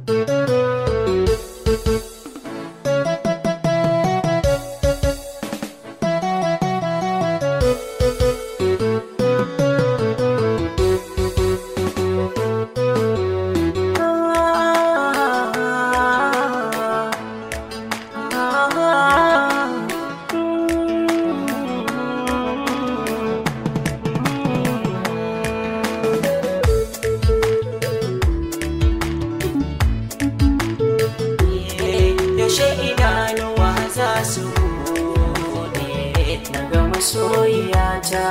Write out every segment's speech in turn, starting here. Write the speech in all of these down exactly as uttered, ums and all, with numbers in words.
Soyata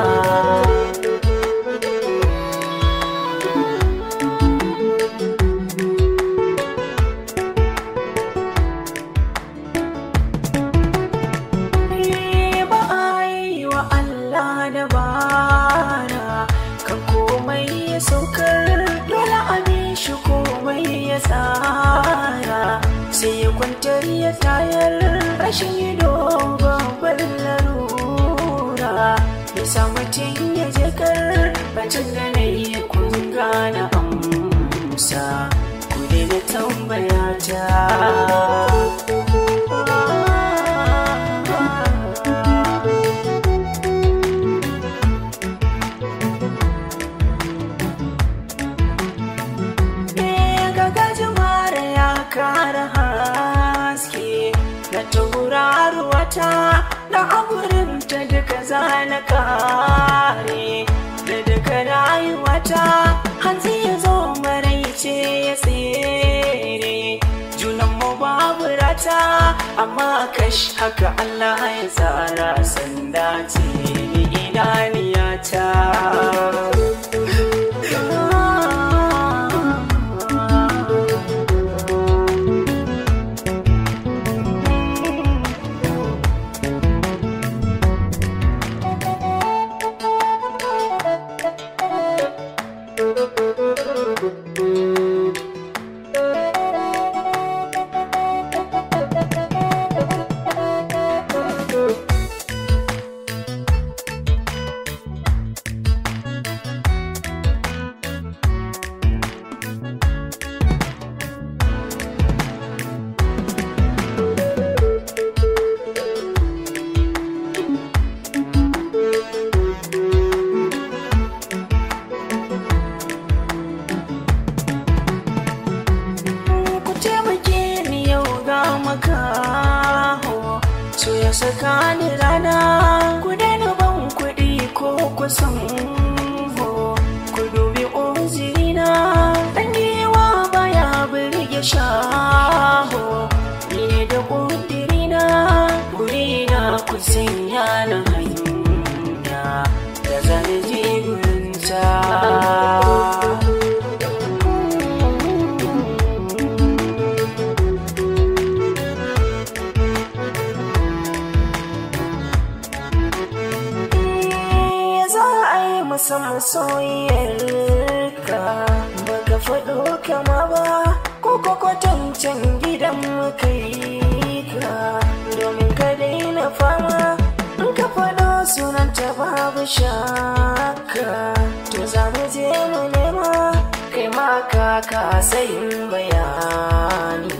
ba a yi wa Allah dabara kan komai ya saukar dole abin shi komai ya tsara sai ya kwantar ya tayar rashin ido babbar larura bisa mutum ya je karbacin da na yi kun gane amsa ku da tambaya ta kara haske na tauraruwata da aburinta duka zana kare da duka rayuwata hanzi ya zo maraice ya tsere junan mu babu rata amma kash haka Allah ya tsara sanda ce idaniyata so ya saka ni rana ku daina ban kuɗi ko kusan ho ku dubi uzirina dan yiwa baya birge shaho ni ne da ƙudirina burina ku sanya na hanya da zane je gurinta musamman soyayyarka baka faɗo kama ba ko kwakwatancin gidan kai ka domin ka daina fama in ka faɗo sunanta babu shaka to za mu je mu nema kai ma ka ka sayin bayani